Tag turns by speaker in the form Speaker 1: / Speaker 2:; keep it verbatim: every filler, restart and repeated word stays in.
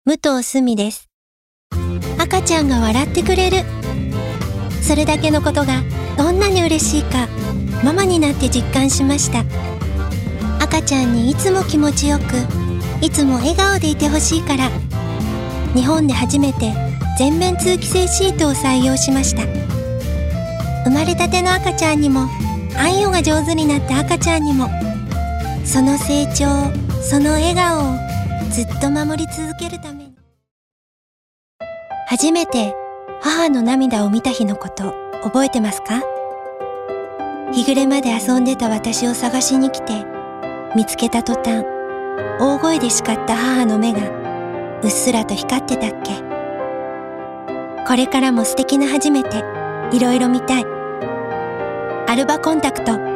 Speaker 1: 武藤すみです。赤ちゃんが笑ってくれる。それだけのことがどんなに嬉しいか、ママになって実感しました。赤ちゃんにいつも気持ちよく、いつも笑顔でいてほしいから、日本で初めて全面通気性シートを採用しました。生まれたての赤ちゃんにも、あんよが上手になった赤ちゃんにも、その成長、その笑顔をずっと守り続けるために。初めて母の涙を見た日のこと覚えてますか？日暮れまで遊んでた私を探しに来て、見つけた途端、大声で叱った母の目がうっすらと光ってたっけ。これからも素敵な初めていろいろ見たい。アルバコンタクト